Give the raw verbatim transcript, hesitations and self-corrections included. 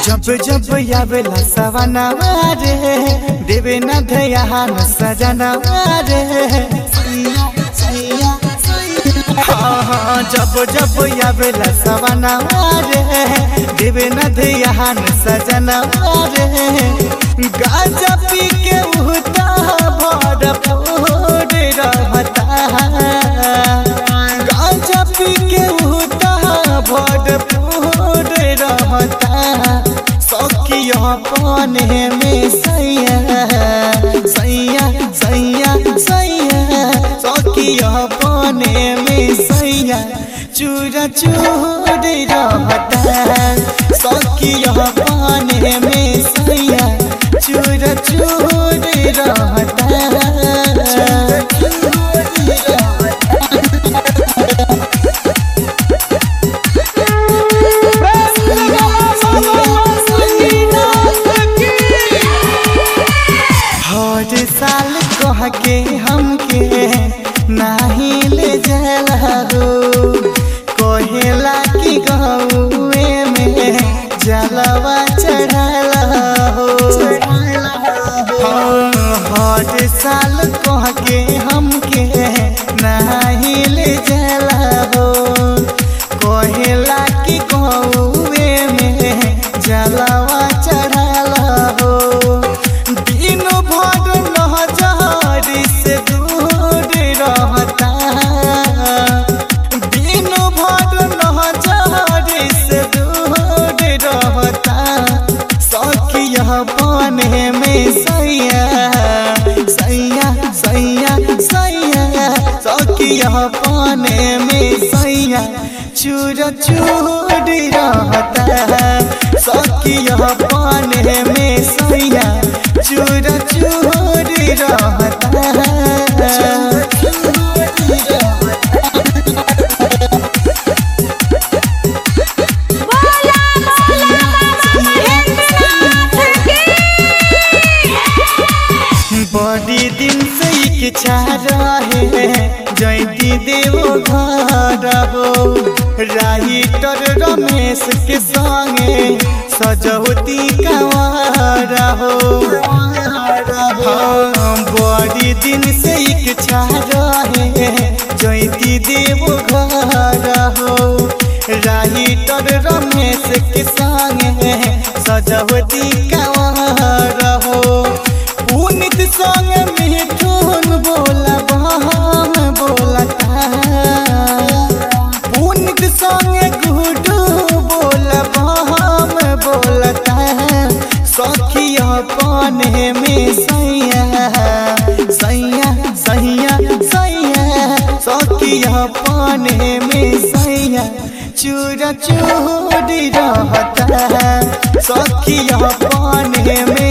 जब जब आवेला सवनवा रे देवे न ध्यान सजनवा रे। हाँ हाँ जब जब आवेला सवनवा रे देवे न ध्यान सजनवा रे। गाजा पी के उहता भरपूर रहता, गाजा पी के उहता भरपूर रहता। सखिया पाने में सैया सैया सैया सैया, सखिया पाने में सैया चूरा चूर रहता। सखिया पाने में सैया चूरा चूर रहता। हर साल कह के हमके नाही ले जाला हो, कहेला कि गौए में जलवा चढ़ाला हो। हर साल कह के हमके नाही ले जाला हो, कहेला कि गौए में जलवा चढ़ाला हो। दिन भर नजर से दूर रहता, दिन भर नजर से दूर रहता। सखिया पाने में सैया सैया सैया सैया, सखिया पाने में सैया चूरा चूर रहता। सखिया पाने में सैया चूरा चूर रहता। बड़ी दिन से इच्छा रहे जयती देवो घर हो, राइटर रमेश के संगे सजौती कंवर हो। हाँ बड़ी दिन से इच्छा रहे जयती देवो घर हो, राइटर रमेश के संगे सजौती कंवर हो। पुनित संग मिठुन बोला बहम बोलता, पुनित संग गुडू बोला बहम बोलता। सखिया पाने में सैया सैया सैया सैया, सखिया पाने में सैया चूरा चूर रहता। सखिया पाने में